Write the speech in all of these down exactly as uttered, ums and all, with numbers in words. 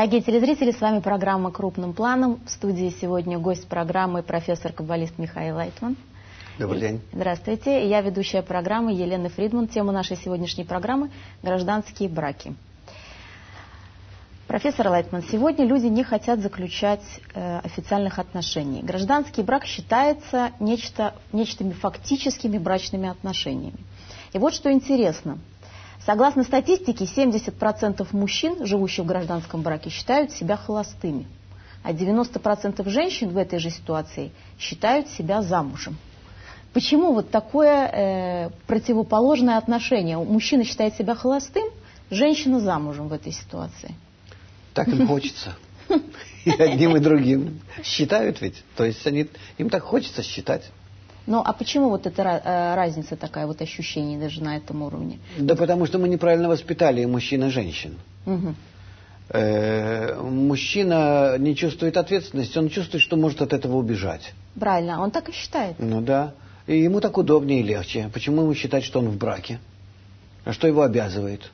Дорогие телезрители, с вами программа «Крупным планом». В студии сегодня гость программы профессор-каббалист Михаил Лайтман. Добрый день. Здравствуйте. Я ведущая программы Елена Фридман. Тема нашей сегодняшней программы – гражданские браки. Профессор Лайтман, сегодня люди не хотят заключать э, официальных отношений. Гражданский брак считается нечто, нечто фактическими брачными отношениями. И вот что интересно. Согласно статистике, семьдесят процентов мужчин, живущих в гражданском браке, считают себя холостыми, а девяносто процентов женщин в этой же ситуации считают себя замужем. Почему вот такое э, противоположное отношение? Мужчина считает себя холостым, женщина замужем в этой ситуации. Так им хочется. И одним, и другим. Считают ведь. То есть они, им так хочется считать. Ну, а почему вот эта разница такая, вот ощущение даже на этом уровне? Да потому что мы неправильно воспитали и мужчин, и женщин. Угу. Э, мужчина не чувствует ответственности, он чувствует, что может от этого убежать. Правильно, он так и считает. Ну да. И ему так удобнее и легче. Почему ему считать, что он в браке? А что его обязывает?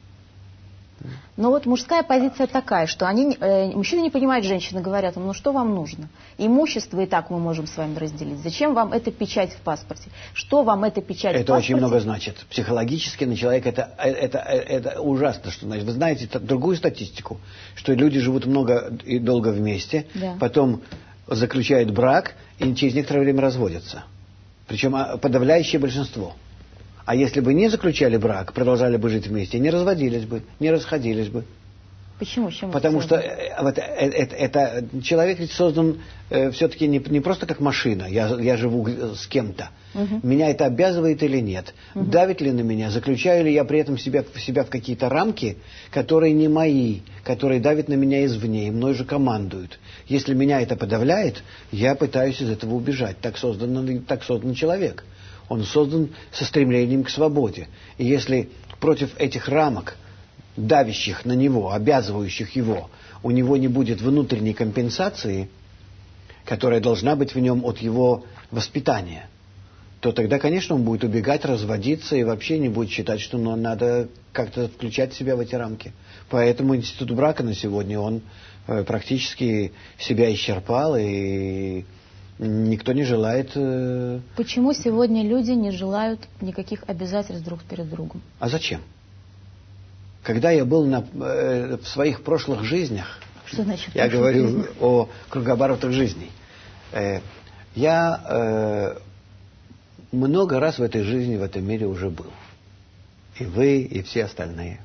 Но вот мужская позиция такая, что они, э, мужчины не понимают, женщины говорят им, ну что вам нужно? Имущество и так мы можем с вами разделить. Зачем вам эта печать в паспорте? Что вам эта печать это в паспорте? Это очень много значит. Психологически на человека это, это, это, это ужасно. Что значит. Вы знаете другую статистику, что люди живут много и долго вместе, да. Потом заключают брак и через некоторое время разводятся. Причем подавляющее большинство. А если бы не заключали брак, продолжали бы жить вместе, не разводились бы, не расходились бы. Почему? Чем Потому что это, это, это, человек ведь создан э, все-таки не, не просто как машина, я, я живу с кем-то. Угу. Меня это обязывает или нет? Угу. Давит ли на меня? Заключаю ли я при этом себя, себя в какие-то рамки, которые не мои, которые давят на меня извне, и мной же командуют? Если меня это подавляет, я пытаюсь из этого убежать. Так создан, так создан человек. Он создан со стремлением к свободе. И если против этих рамок, давящих на него, обязывающих его, у него не будет внутренней компенсации, которая должна быть в нем от его воспитания, то тогда, конечно, он будет убегать, разводиться и вообще не будет считать, что ну, надо как-то включать себя в эти рамки. Поэтому институт брака на сегодня, он э, практически себя исчерпал, и никто не желает... Э... Почему сегодня люди не желают никаких обязательств друг перед другом? А зачем? Когда я был на, э, в своих прошлых жизнях, что значит, я говорю жизнях? О кругооборотах жизней, э, я э, много раз в этой жизни, в этом мире уже был. И вы, и все остальные.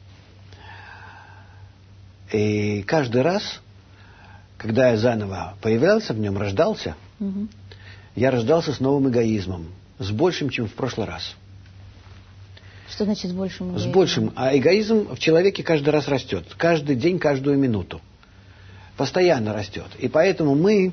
И каждый раз, когда я заново появлялся в нем, рождался, угу. я рождался с новым эгоизмом, с большим, чем в прошлый раз. Что значит с большим эгоизмом? С большим. А эгоизм в человеке каждый раз растет. Каждый день, каждую минуту. Постоянно растет. И поэтому мы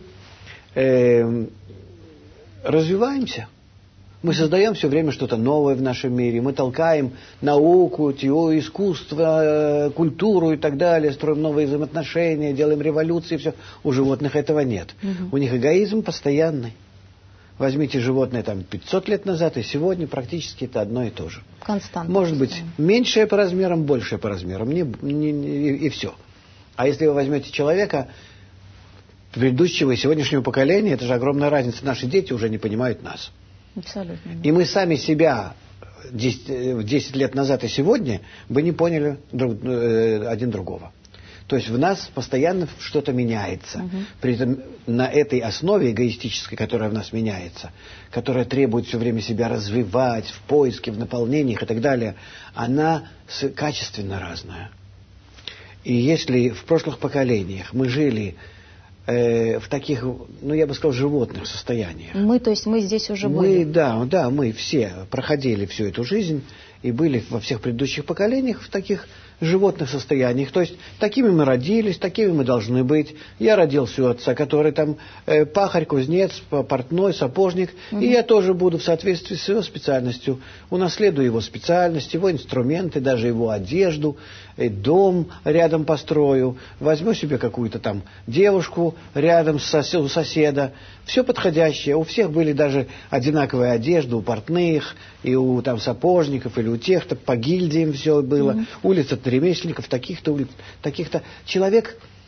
э, развиваемся. Мы создаем все время что-то новое в нашем мире. Мы толкаем науку, теорию, искусство, культуру и так далее. Строим новые взаимоотношения, делаем революции. Все. У животных этого нет. Угу. У них эгоизм постоянный. Возьмите животное там пятьсот лет назад, и сегодня практически это одно и то же. Константно. Может быть, меньшее по размерам, большее по размерам, не, не, не, и, и все. А если вы возьмете человека предыдущего и сегодняшнего поколения, это же огромная разница. Наши дети уже не понимают нас. Абсолютно. И мы сами себя десять лет назад и сегодня бы не поняли друг, э, один другого. То есть в нас постоянно что-то меняется. Угу. При этом на этой основе эгоистической, которая в нас меняется, которая требует все время себя развивать в поиске, в наполнениях и так далее, она качественно разная. И если в прошлых поколениях мы жили э, в таких, ну я бы сказал, животных состояниях. Мы, то есть мы здесь уже мы, были? Да, да, мы все проходили всю эту жизнь и были во всех предыдущих поколениях в таких животных состояниях. То есть такими мы родились, такими мы должны быть. Я родился у отца, который там э, пахарь, кузнец, портной, сапожник. Угу. И я тоже буду в соответствии с его специальностью. Унаследую его специальность, его инструменты, даже его одежду, э, дом рядом построю. Возьму себе какую-то там девушку рядом с сос- у соседа. Все подходящее. У всех были даже одинаковые одежды, у портных, и у там сапожников, или у тех-то, по гильдиям все было. Mm-hmm. Улица ремесленников, таких-то улиц, таких-то. Человек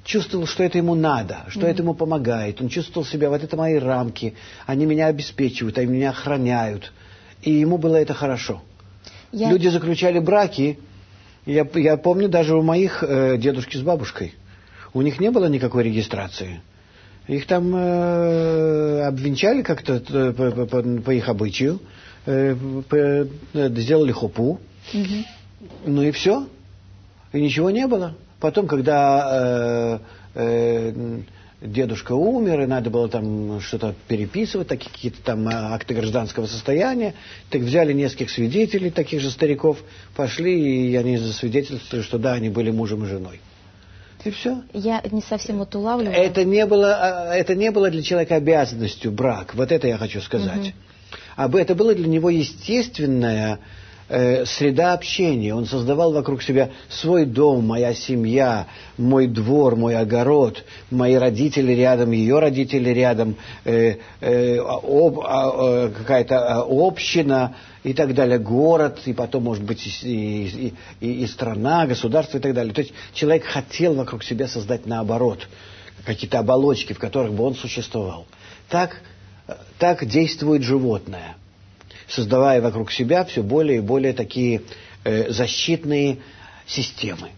чувствовал, что это ему надо, что mm-hmm. это ему помогает. Он чувствовал себя, вот это мои рамки, они меня обеспечивают, они меня охраняют. И ему было это хорошо. Я... Люди заключали браки, я, я помню даже у моих э, дедушки с бабушкой. У них не было никакой регистрации. Их там э, обвенчали как-то э, по, по, по их обычаю, э, по, сделали хупу, mm-hmm. ну и все. И ничего не было. Потом, когда э, э, дедушка умер, и надо было там что-то переписывать, такие какие-то там акты гражданского состояния, так взяли нескольких свидетелей, таких же стариков, пошли, и они засвидетельствовали, что да, они были мужем и женой. И все. Я не совсем это улавливаю. Это не было, это не было для человека обязанностью брак, вот это я хочу сказать. Угу. А это было для него естественное среда общения. Он создавал вокруг себя свой дом, моя семья, мой двор, мой огород, мои родители рядом, ее родители рядом, э, э, об, э, какая-то община и так далее, город, и потом, может быть, и, и, и, и страна, государство и так далее. То есть человек хотел вокруг себя создать наоборот какие-то оболочки, в которых бы он существовал. Так, так действует животное, создавая вокруг себя все более и более такие э, защитные системы.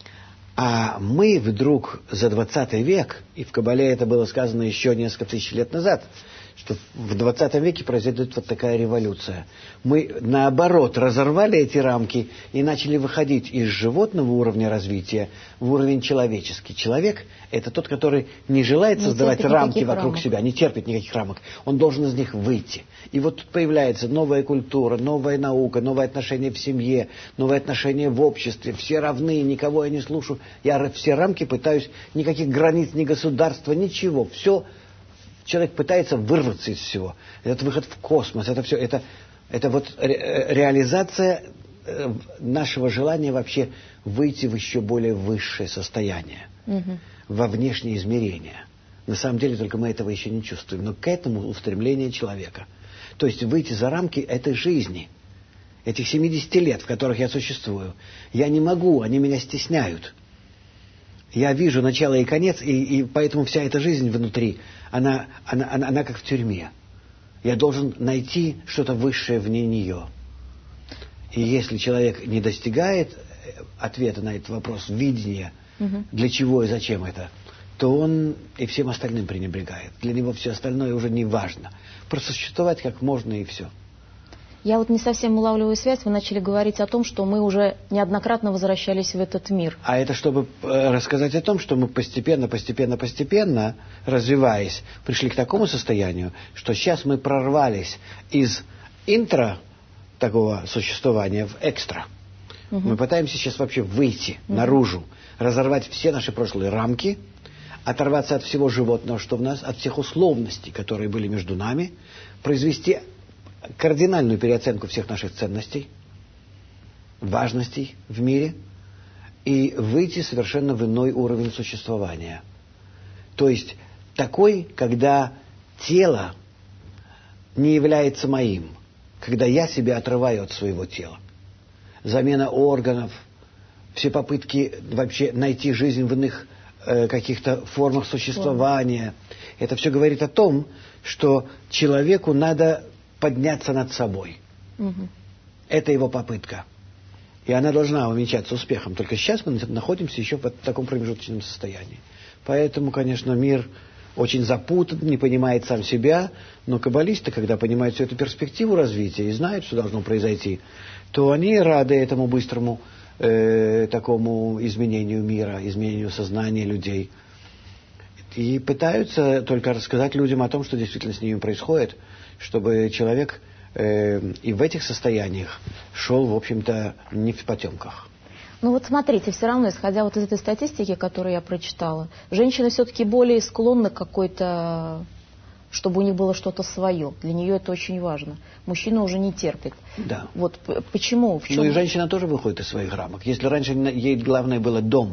А мы вдруг за двадцатый век, и в Кабале это было сказано еще несколько тысяч лет назад, что в двадцатом веке произойдет вот такая революция. Мы, наоборот, разорвали эти рамки и начали выходить из животного уровня развития в уровень человеческий. Человек – это тот, который не желает не создавать рамки вокруг рамок. себя, не терпит никаких рамок. Он должен из них выйти. И вот тут появляется новая культура, новая наука, новое отношение в семье, новое отношение в обществе. Все равны, никого я не слушаю. Я все рамки пытаюсь, никаких границ, ни государства, ничего. Все. Человек пытается вырваться из всего. Этот выход в космос, это все, это, это вот ре, реализация нашего желания вообще выйти в еще более высшее состояние, угу. во внешнее измерение. На самом деле только мы этого еще не чувствуем, но к этому устремление человека. То есть выйти за рамки этой жизни, этих семидесяти лет, в которых я существую. Я не могу, они меня стесняют. Я вижу начало и конец, и, и поэтому вся эта жизнь внутри, она, она, она, она как в тюрьме. Я должен найти что-то высшее вне нее. И если человек не достигает ответа на этот вопрос, видения, угу. для чего и зачем это, то он и всем остальным пренебрегает. Для него все остальное уже не важно. Просто существовать как можно и все. Я вот не совсем улавливаю связь. Вы начали говорить о том, что мы уже неоднократно возвращались в этот мир. А это чтобы рассказать о том, что мы постепенно, постепенно, постепенно, развиваясь, пришли к такому состоянию, что сейчас мы прорвались из интро такого существования в экстра. Угу. Мы пытаемся сейчас вообще выйти угу. наружу, разорвать все наши прошлые рамки, оторваться от всего животного, что в нас, от всех условностей, которые были между нами, произвести кардинальную переоценку всех наших ценностей, важностей в мире и выйти совершенно в иной уровень существования. То есть такой, когда тело не является моим, когда я себя отрываю от своего тела. Замена органов, все попытки вообще найти жизнь в иных э, каких-то формах существования. Это все говорит о том, что человеку надо подняться над собой. Угу. Это его попытка. И она должна увенчаться успехом. Только сейчас мы находимся еще в таком промежуточном состоянии. Поэтому, конечно, мир очень запутан, не понимает сам себя. Но каббалисты, когда понимают всю эту перспективу развития и знают, что должно произойти, то они рады этому быстрому э, такому изменению мира, изменению сознания людей. И пытаются только рассказать людям о том, что действительно с ними происходит, чтобы человек э, и в этих состояниях шел, в общем-то, не в потемках. Ну вот смотрите, все равно, исходя вот из этой статистики, которую я прочитала, женщины все-таки более склонны к какой-то, чтобы у них было что-то свое. Для нее это очень важно. Мужчина уже не терпит. Да. Вот почему? В чем... Ну и женщина тоже выходит из своих рамок. Если раньше ей главное было дом,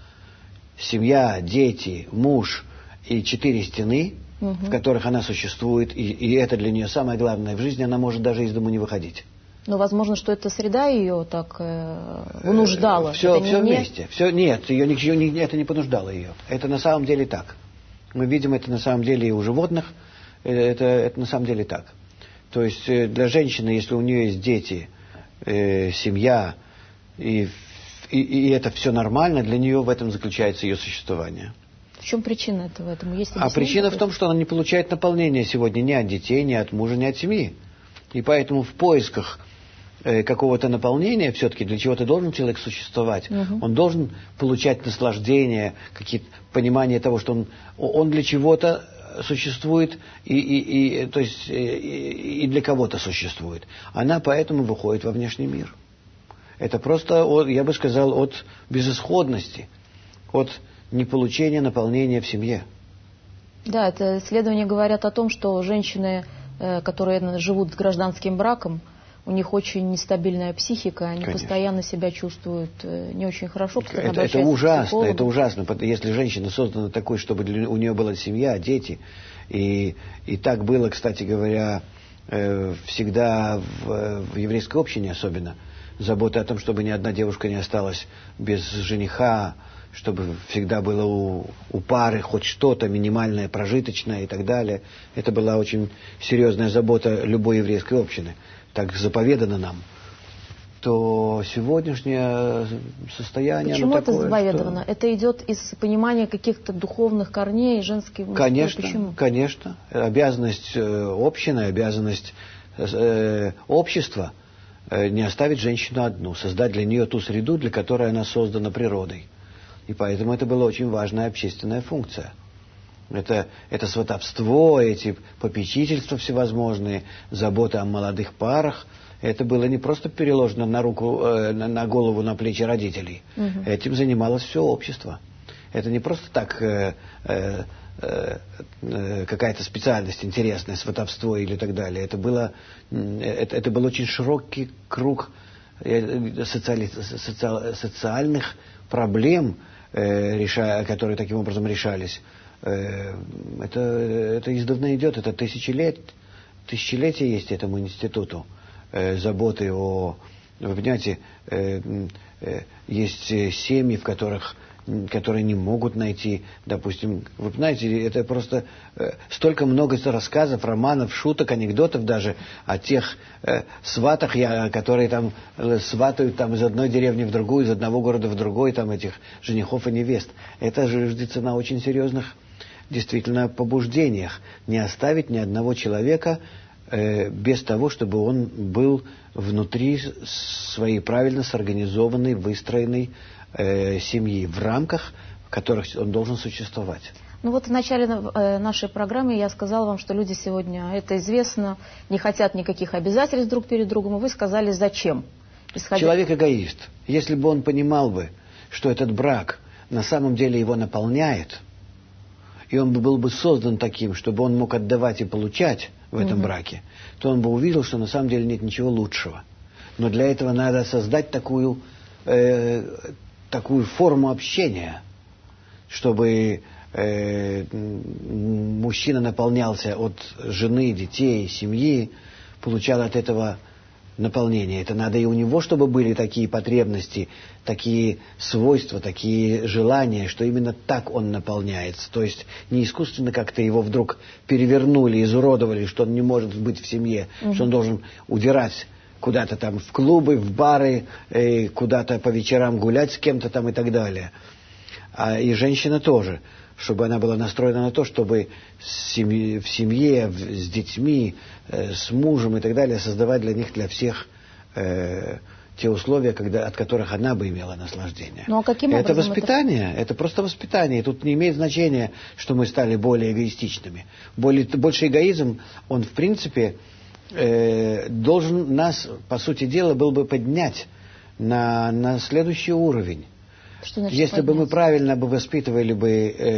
семья, дети, муж и четыре стены, угу. в которых она существует, и, и это для нее самое главное в жизни, она может даже из дому не выходить. Но возможно, что эта среда ее так э, вынуждала. Все, это все не вместе. Все, нет, ее, ее, это не понуждало ее. Это на самом деле так. Мы видим это на самом деле и у животных. Это, это на самом деле так. То есть для женщины, если у нее есть дети, э, семья, и, и, и это все нормально, для нее в этом заключается ее существование. В чем причина этого? Этому есть а причина в том, что она не получает наполнения сегодня ни от детей, ни от мужа, ни от семьи. И поэтому в поисках э, какого-то наполнения, все-таки для чего-то должен человек существовать. Угу. Он должен получать наслаждение, какие-то понимание того, что он, он для чего-то существует и, и, и, то есть, и, и для кого-то существует. Она поэтому выходит во внешний мир. Это просто, от, я бы сказал, от безысходности, от неполучения наполнения в семье. Да, это исследования говорят о том, что женщины, которые живут с гражданским браком, у них очень нестабильная психика, они Конечно. Постоянно себя чувствуют не очень хорошо. Это, это ужасно, это ужасно. Если женщина создана такой, чтобы для, у нее была семья, дети, и, и так было, кстати говоря, всегда в, в еврейской общине особенно, забота о том, чтобы ни одна девушка не осталась без жениха, чтобы всегда было у, у пары хоть что-то минимальное, прожиточное и так далее. Это была очень серьезная забота любой еврейской общины. Так заповедано нам. То сегодняшнее состояние... Почему оно это такое, заповедано? что... Это идет из понимания каких-то духовных корней, женских... Конечно, Почему? конечно. Обязанность э, общины, обязанность э, общества э, не оставить женщину одну, создать для нее ту среду, для которой она создана природой. И поэтому это была очень важная общественная функция. Это, это сватовство, эти попечительства всевозможные, забота о молодых парах. Это было не просто переложено на руку, э, на, на голову, на плечи родителей. Угу. Этим занималось все общество. Это не просто так э, э, э, какая-то специальность интересная, сватовство или так далее. Это, было, это, это был очень широкий круг социали, соци, социальных проблем, э, реша, которые таким образом решались. Это, это издавна идет, это тысячи лет, тысячелетия есть этому институту э, заботы о... Вы понимаете, э, э, есть семьи, в которых, которые не могут найти, допустим, вы знаете, это просто э, столько много рассказов, романов, шуток, анекдотов даже о тех э, сватах, я, которые там э, сватают там, из одной деревни в другую, из одного города в другой, там этих женихов и невест. Это ждется на очень серьезных действительно побуждениях. Не оставить ни одного человека э, без того, чтобы он был внутри своей правильно сорганизованной, выстроенной э, семьи, в рамках, в которых он должен существовать. Ну вот в начале нашей программы я сказала вам, что люди сегодня, это известно, не хотят никаких обязательств друг перед другом, и вы сказали, зачем? Исходя... Человек эгоист. Если бы он понимал бы, что этот брак на самом деле его наполняет, и он был бы создан таким, чтобы он мог отдавать и получать в этом угу. браке, то он бы увидел, что на самом деле нет ничего лучшего. Но для этого надо создать такую, э, такую форму общения, чтобы э, мужчина наполнялся от жены, детей, семьи, получал от этого наполнение. Это надо и у него, чтобы были такие потребности, такие свойства, такие желания, что именно так он наполняется. То есть не искусственно как-то его вдруг перевернули, изуродовали, что он не может быть в семье, угу. что он должен удирать куда-то там в клубы, в бары, э, куда-то по вечерам гулять с кем-то там и так далее. А и женщина тоже, чтобы она была настроена на то, чтобы семьи, в семье, в, с детьми, э, с мужем и так далее создавать для них, для всех э, те условия, когда, от которых она бы имела наслаждение. Ну, а каким это образом воспитание, это... это просто воспитание. И тут не имеет значения, что мы стали более эгоистичными. Более, больше эгоизм, он в принципе э, должен нас, по сути дела, был бы поднять на, на следующий уровень. Что значит Если поднять? бы мы правильно бы воспитывали бы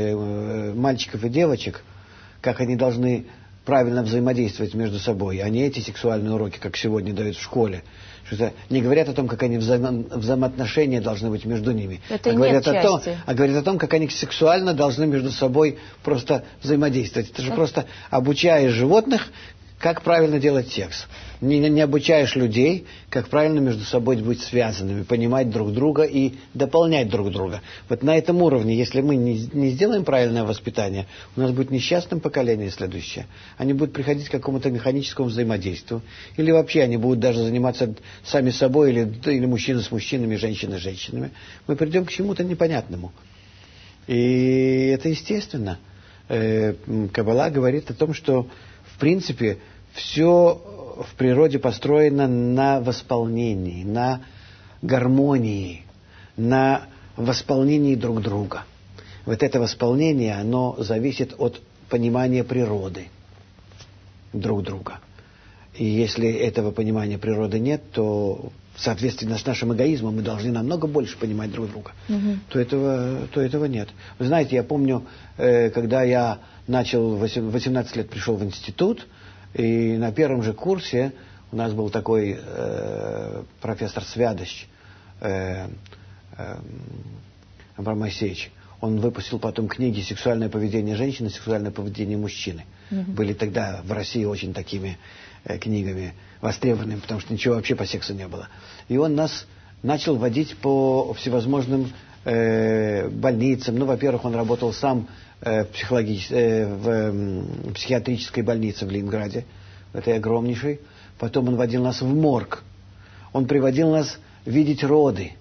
э, мальчиков и девочек, как они должны правильно взаимодействовать между собой, а не эти сексуальные уроки, как сегодня дают в школе. Что не говорят о том, как они взаимо, взаимоотношения должны быть между ними, это а, говорят нет о том, а говорят о том, как они сексуально должны между собой просто взаимодействовать. Это же это... просто обучаешь животных, как правильно делать секс. не, не обучаешь людей, как правильно между собой быть связанными, понимать друг друга и дополнять друг друга. Вот на этом уровне, если мы не, не сделаем правильное воспитание, у нас будет несчастным поколение следующее. Они будут приходить к какому-то механическому взаимодействию. Или вообще они будут даже заниматься сами собой, или, или мужчины с мужчинами, женщины с женщинами. Мы придем к чему-то непонятному. И это естественно. Каббала говорит о том, что в принципе все в природе построено на восполнении, на гармонии, на восполнении друг друга. Вот это восполнение, оно зависит от понимания природы друг друга. И если этого понимания природы нет, то в соответствии с нашим эгоизмом мы должны намного больше понимать друг друга. Угу. То, этого, то этого нет. Вы знаете, я помню, когда я начал, восемнадцать лет пришел в институт, и на первом же курсе у нас был такой э, профессор Свядощ, э, э, Абрам Моисеевич. Он выпустил потом книги «Сексуальное поведение женщины», «Сексуальное поведение мужчины». Mm-hmm. Были тогда в России очень такими э, книгами востребованными, потому что ничего вообще по сексу не было. И он нас начал водить по всевозможным э, больницам. Ну, во-первых, он работал сам в, психологич... в психиатрической больнице в Ленинграде, в этой огромнейшей. Потом он водил нас в морг. Он приводил нас видеть роды.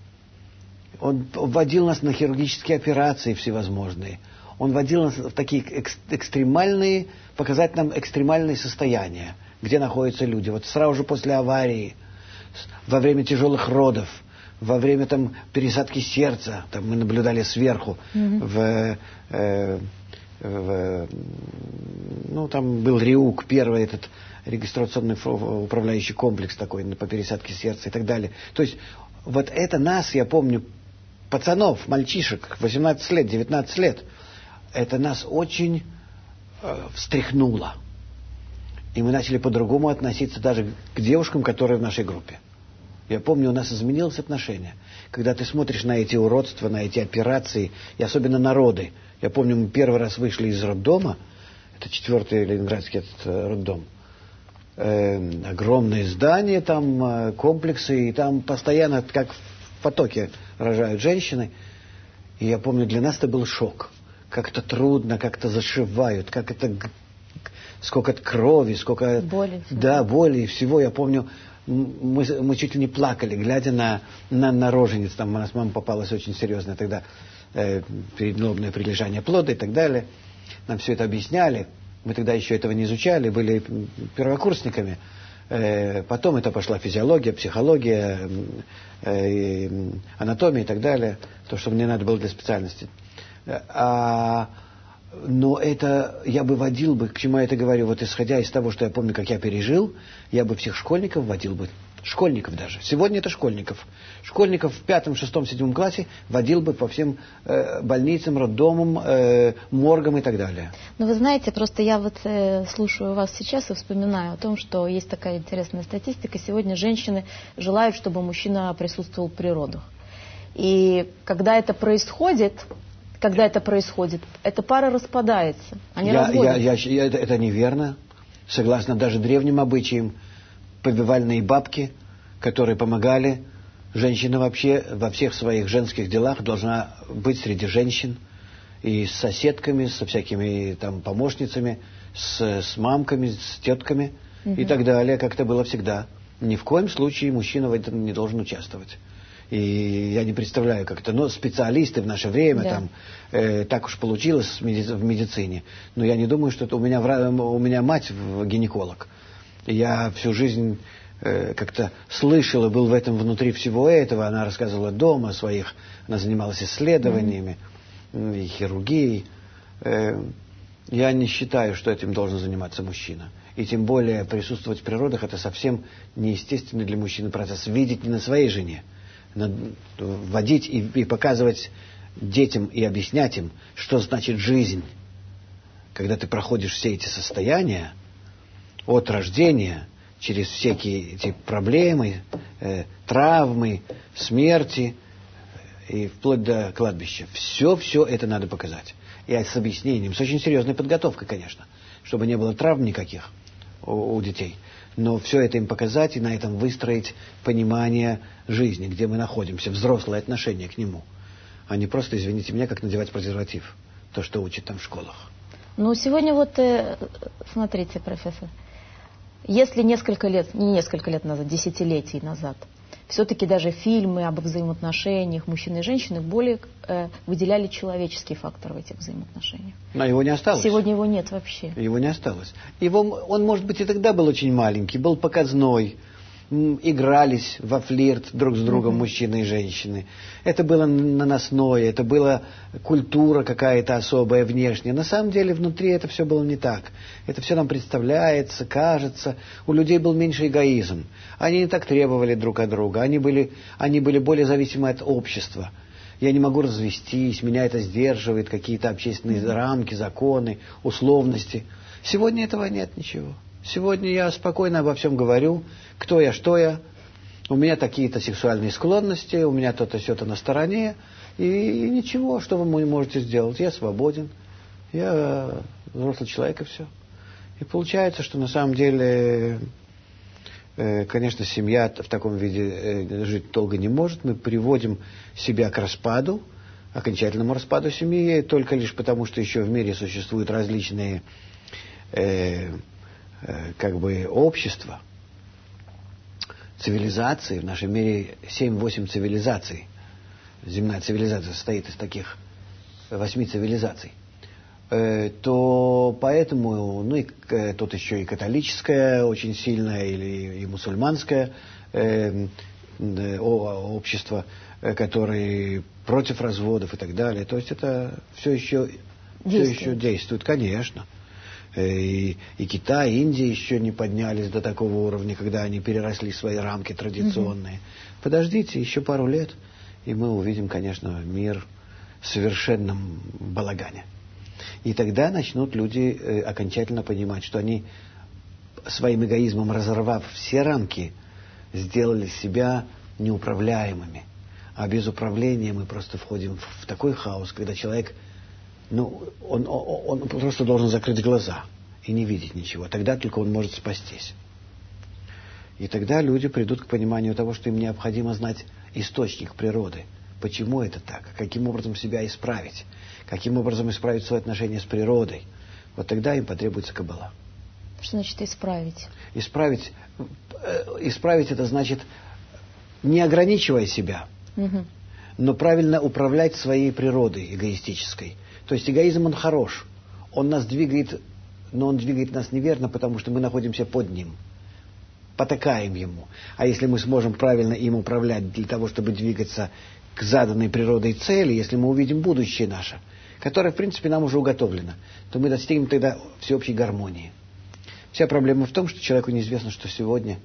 Он вводил нас на хирургические операции всевозможные. Он вводил нас в такие экстремальные, показать нам экстремальные состояния, где находятся люди. Вот сразу же после аварии, во время тяжелых родов, во время там пересадки сердца, там мы наблюдали сверху, mm-hmm. в, э, в, ну там был РИУК, первый этот регистрационный управляющий комплекс такой по пересадке сердца и так далее. То есть вот это нас, я помню, пацанов, мальчишек, восемнадцать лет, девятнадцать лет, это нас очень э, встряхнуло. И мы начали по-другому относиться даже к девушкам, которые в нашей группе. Я помню, у нас изменилось отношение. Когда ты смотришь на эти уродства, на эти операции, и особенно на роды. Я помню, мы первый раз вышли из роддома, это четвертый ленинградский этот роддом, э, огромное здание, там э, комплексы, и там постоянно, как в потоке, рожают женщины. И я помню, для нас это был шок. Как это трудно, как это зашивают, как это... Сколько крови, сколько... Боли. Да, боли и всего. Я помню... Мы, мы чуть ли не плакали, глядя на, на, на рожениц. Там у нас мама попалась очень серьезная тогда э, переломное прилежание плода и так далее. Нам все это объясняли. Мы тогда еще этого не изучали, были первокурсниками. Э, потом это пошла физиология, психология, э, анатомия и так далее. То, что мне надо было для специальности. А... Но это я бы водил бы, к чему я это говорю, вот исходя из того, что я помню, как я пережил, я бы всех школьников водил бы, школьников даже, сегодня это школьников, школьников в пятом, шестом, седьмом классе водил бы по всем э, больницам, роддомам, э, моргам и так далее. Ну вы знаете, просто я вот э, слушаю вас сейчас и вспоминаю о том, что есть такая интересная статистика, сегодня женщины желают, чтобы мужчина присутствовал при родах. И когда это происходит... Когда это происходит, эта пара распадается, они я, разводятся. Я, я, я, это, это неверно. Согласно даже древним обычаям, повивальные бабки, которые помогали, женщина вообще во всех своих женских делах должна быть среди женщин. И с соседками, со всякими там помощницами, с, с мамками, с тетками угу. и так далее, как это было всегда. Ни в коем случае мужчина в этом не должен участвовать. И я не представляю, как это, но специалисты в наше время, да. там, э, так уж получилось в медицине. Но я не думаю, что это у меня, у меня мать гинеколог. И я всю жизнь э, как-то слышал и был в этом внутри всего этого. Она рассказывала дома о своих, она занималась исследованиями, mm-hmm. и хирургией. Э, я не считаю, что этим должен заниматься мужчина. И тем более присутствовать в природах, это совсем неестественный для мужчины процесс. Видеть не на своей жене. Вводить и, и показывать детям и объяснять им, что значит жизнь. Когда ты проходишь все эти состояния от рождения, через всякие эти проблемы, э, травмы, смерти и вплоть до кладбища. Все-все это надо показать. И с объяснением, с очень серьезной подготовкой, конечно, чтобы не было травм никаких. у, у детей. Но все это им показать и на этом выстроить понимание жизни, где мы находимся, взрослое отношение к нему. А не просто, извините меня, как надевать презерватив. То, что учат там в школах. Ну, сегодня вот, смотрите, профессор, если несколько лет, не несколько лет назад, десятилетий назад, все-таки даже фильмы об взаимоотношениях мужчины и женщины более э, выделяли человеческий фактор в этих взаимоотношениях. Но его не осталось. Сегодня его нет вообще. Его не осталось. Его, он, может быть, и тогда был очень маленький, был показной. Игрались во флирт друг с другом mm-hmm. мужчины и женщины. Это было наносное, это была культура какая-то особая внешняя. На самом деле внутри это все было не так. Это все нам представляется, кажется. У людей был меньше эгоизм. Они не так требовали друг от друга. Они были, они были более зависимы от общества. Я не могу развестись, меня это сдерживает, какие-то общественные mm-hmm. рамки, законы, условности. Сегодня этого нет ничего. Сегодня я спокойно обо всем говорю, кто я, что я, у меня такие-то сексуальные склонности, у меня то-то, сё-то на стороне, и, и ничего, что вы можете сделать, я свободен, я взрослый человек и все. И получается, что на самом деле, э, конечно, семья в таком виде э, жить долго не может, мы приводим себя к распаду, окончательному распаду семьи, только лишь потому, что еще в мире существуют различные э, как бы общество, цивилизации. В нашем мире семь-восемь цивилизаций. Земная цивилизация состоит из таких восьми цивилизаций. Э, то поэтому, ну и э, тут еще и католическое очень сильное, или и мусульманское э, э, общество, э, которые против разводов и так далее. То есть это все еще действует, все еще действует, конечно. И, и Китай, и Индия еще не поднялись до такого уровня, когда они переросли свои рамки традиционные. Mm-hmm. Подождите еще пару лет, и мы увидим, конечно, мир в совершенном балагане. И тогда начнут люди э, окончательно понимать, что они своим эгоизмом, разорвав все рамки, сделали себя неуправляемыми. А без управления мы просто входим в, в такой хаос, когда человек... Ну, он, он, он просто должен закрыть глаза и не видеть ничего. Тогда только он может спастись. И тогда люди придут к пониманию того, что им необходимо знать источник природы. Почему это так? Каким образом себя исправить? Каким образом исправить свои отношения с природой? Вот тогда им потребуется каббала. Что значит исправить? Исправить, исправить это значит не ограничивая себя, угу. но правильно управлять своей природой эгоистической. То есть эгоизм, он хорош. Он нас двигает, но он двигает нас неверно, потому что мы находимся под ним. Потакаем ему. А если мы сможем правильно им управлять для того, чтобы двигаться к заданной природой цели, если мы увидим будущее наше, которое, в принципе, нам уже уготовлено, то мы достигнем тогда всеобщей гармонии. Вся проблема в том, что человеку неизвестно, что сегодня,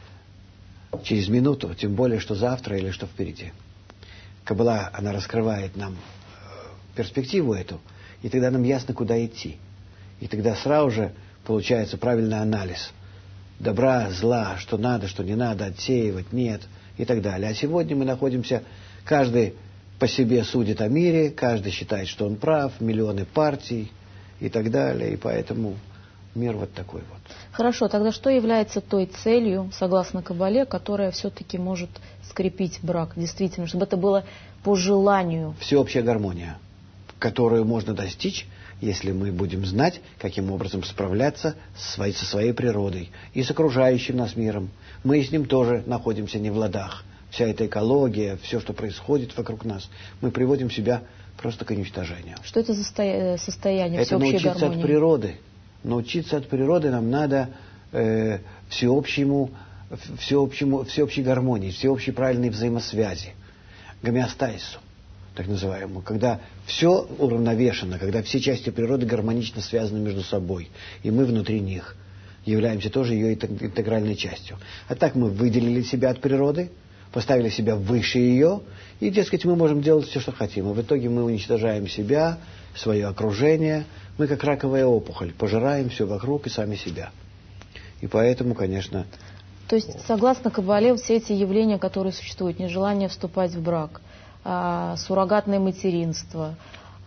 через минуту, тем более, что завтра или что впереди. Каббала, она раскрывает нам перспективу эту, и тогда нам ясно, куда идти. И тогда сразу же получается правильный анализ добра, зла, что надо, что не надо, отсеивать, нет, и так далее. А сегодня мы находимся, каждый по себе судит о мире, каждый считает, что он прав, миллионы партий и так далее, и поэтому мир вот такой вот. Хорошо, тогда что является той целью, согласно Каббале, которая все-таки может скрепить брак, действительно, чтобы это было по желанию? Всеобщая гармония, которую можно достичь, если мы будем знать, каким образом справляться со своей, со своей природой и с окружающим нас миром. Мы с ним тоже находимся не в ладах. Вся эта экология, все, что происходит вокруг нас, мы приводим себя просто к уничтожению. Что это за состояние это всеобщей научиться гармонии? от природы. Научиться от природы нам надо э, всеобщему, всеобщему, всеобщей гармонии, всеобщей правильной взаимосвязи, гомеостазису, так называемому, когда все уравновешено, когда все части природы гармонично связаны между собой, и мы внутри них являемся тоже ее интегральной частью. А так мы выделили себя от природы, поставили себя выше ее, и, дескать, мы можем делать все, что хотим. И в итоге мы уничтожаем себя, свое окружение, мы как раковая опухоль, пожираем все вокруг и сами себя. И поэтому, конечно... То есть, согласно Каббале, все эти явления, которые существуют, нежелание вступать в брак, суррогатное материнство,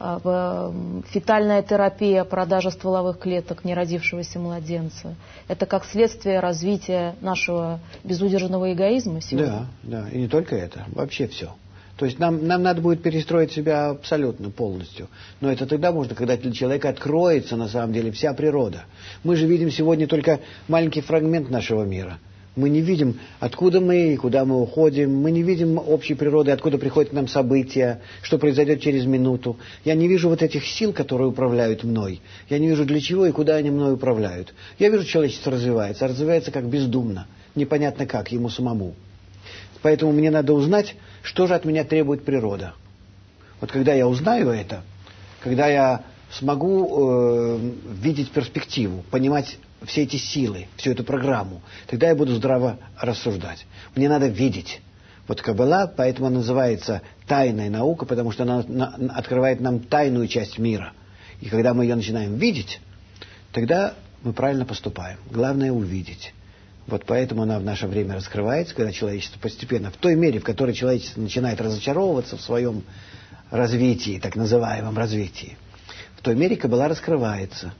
фетальная терапия, продажа стволовых клеток неродившегося младенца. Это как следствие развития нашего безудержного эгоизма сегодня. Да, да, и не только это, вообще все. То есть нам, нам надо будет перестроить себя абсолютно, полностью. Но это тогда можно, когда для человека откроется на самом деле вся природа. Мы же видим сегодня только маленький фрагмент нашего мира. Мы не видим, откуда мы и куда мы уходим. Мы не видим общей природы, откуда приходят к нам события, что произойдет через минуту. Я не вижу вот этих сил, которые управляют мной. Я не вижу, для чего и куда они мной управляют. Я вижу, человечество развивается, а развивается как бездумно. Непонятно как, ему самому. Поэтому мне надо узнать, что же от меня требует природа. Вот когда я узнаю это, когда я смогу э, видеть перспективу, понимать все эти силы, всю эту программу, тогда я буду здраво рассуждать. Мне надо видеть. Вот Каббала, поэтому она называется тайная наука, потому что она на, открывает нам тайную часть мира. И когда мы ее начинаем видеть, тогда мы правильно поступаем. Главное увидеть. Вот поэтому она в наше время раскрывается, когда человечество постепенно, в той мере, в которой человечество начинает разочаровываться в своем развитии, так называемом развитии, в той мере Каббала раскрывается.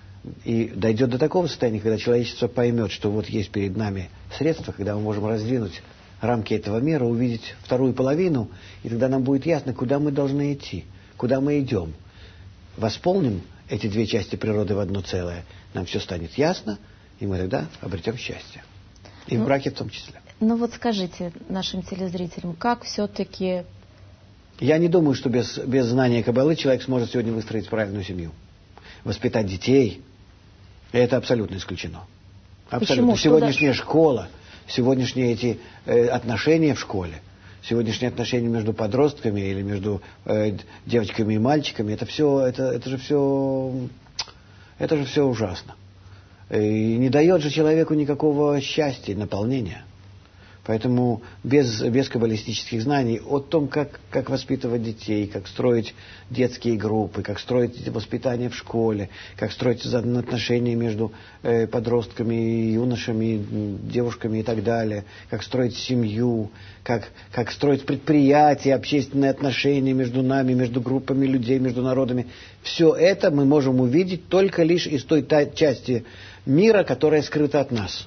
И дойдет до такого состояния, когда человечество поймет, что вот есть перед нами средства, когда мы можем раздвинуть рамки этого мира, увидеть вторую половину, и тогда нам будет ясно, куда мы должны идти, куда мы идем. Восполним эти две части природы в одно целое, нам все станет ясно, и мы тогда обретем счастье. И ну, в браке в том числе. Ну вот скажите нашим телезрителям, как все-таки... Я не думаю, что без, без знания Каббалы человек сможет сегодня выстроить правильную семью. Воспитать детей, это абсолютно исключено. Абсолютно. Почему? Сегодняшняя школа, сегодняшние эти э, отношения в школе, сегодняшние отношения между подростками или между э, девочками и мальчиками, это все, это, это же все, это же все ужасно. И не дает же человеку никакого счастья, наполнения. Поэтому без, без каббалистических знаний о том, как, как воспитывать детей, как строить детские группы, как строить воспитание в школе, как строить отношения между э, подростками, юношами, девушками и так далее, как строить семью, как, как строить предприятия, общественные отношения между нами, между группами людей, между народами. Все это мы можем увидеть только лишь из той та, части мира, которая скрыта от нас.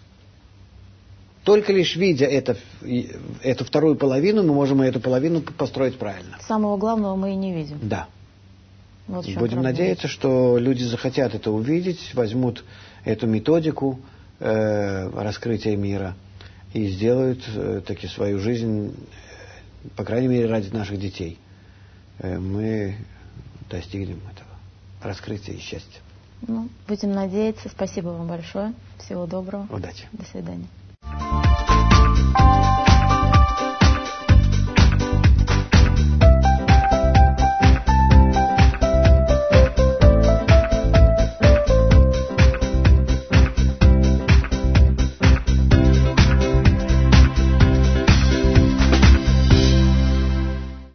Только лишь видя это, эту вторую половину, мы можем эту половину построить правильно. Самого главного мы и не видим. Да. Вот Будем проблема. Надеяться, что люди захотят это увидеть, возьмут эту методику э, раскрытия мира и сделают э, таки свою жизнь, э, по крайней мере, ради наших детей. Э, мы достигнем этого раскрытия и счастья. Ну, будем надеяться. Спасибо вам большое. Всего доброго. Удачи. До свидания.